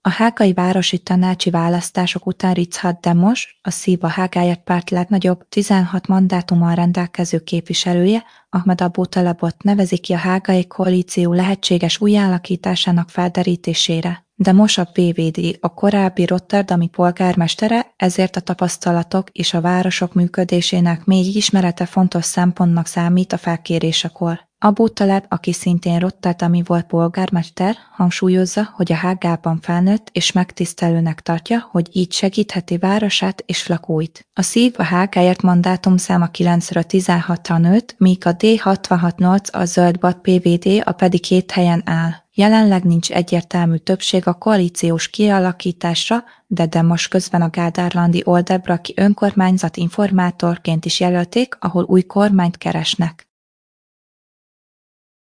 A hágai városi tanácsi választások után Ricard Demos, a Szíva Hágáért párt legnagyobb, 16 mandátummal rendelkező képviselője, Ahmed Abu Talabot nevezi ki a hágai koalíció lehetséges újjáalakításának felderítésére. Demos a PVD, a korábbi rotterdami polgármestere, ezért a tapasztalatok és a városok működésének mély ismerete fontos szempontnak számít a felkérésekor. Abu Taleb, aki szintén rotterdami volt polgármester, hangsúlyozza, hogy a Hágában felnőtt és megtisztelőnek tartja, hogy így segítheti városát és lakóit. A Szív a Hágáért mandátumszáma 9-ről 16-ra nőtt, míg a D668 a Zöld-Balt PVD a pedig 7 helyen áll. Jelenleg nincs egyértelmű többség a koalíciós kialakításra, de Demos közben a gádárlandi Oldebraki önkormányzat informátorként is jelölték, ahol új kormányt keresnek.